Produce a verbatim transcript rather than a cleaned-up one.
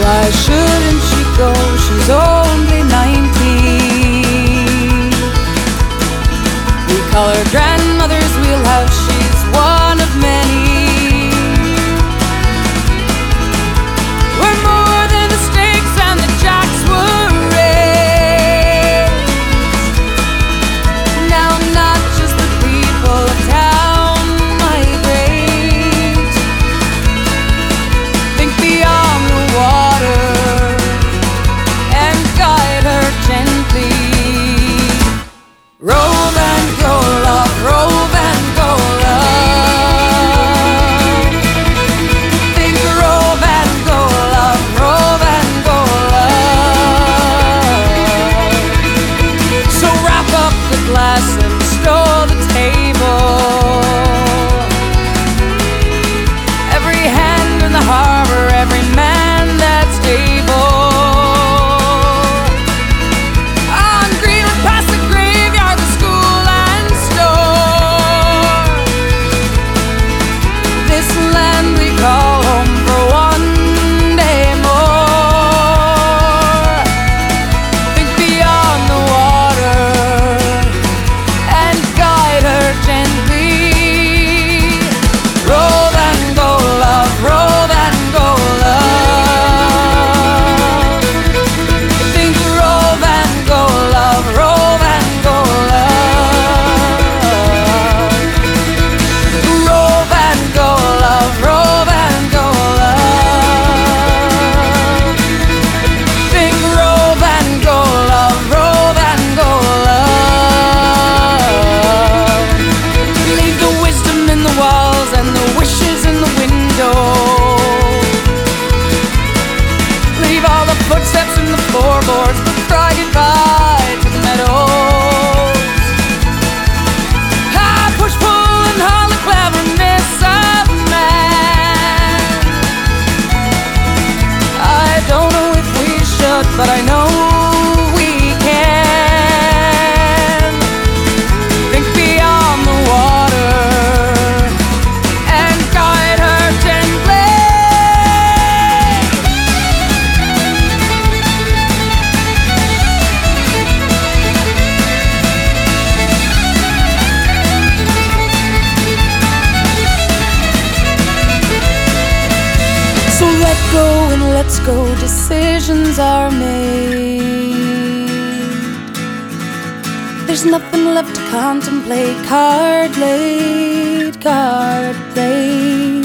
Why shouldn't she go? She's only nineteen. We call her grandmother's wheelhouse. She's one of many. We're more than the stakes and the jacks were raised. Now not just the people of town migrate. Think beyond the water and guide her gently. Rove and go, love, rove and go, love. Think rove and go, love, rove and go, love. So wrap up the glass and stow the table. Every hand in the harbor, every man that's able. On Greenwood past the graveyard, the school and store. This land we call home for one day more. Think beyond the water and guide her gently. Rove and go, love, rove and go, love. Think rove and go, love, rove and go, love. Rove and go, love, rove and go, love. Think rove and go, love, rove and go, love. Leave the wisdom in the walls and the wishes in the window. Leave all the footsteps in the floorboards, but cry goodbye to the meadows. Ah, push, pull, and all the cleverness of man. I don't know if we should, but I know we can. Think beyond the water and guide her gently. So let go and let's go, decisions are made. There's nothing left to contemplate, card laid, card played.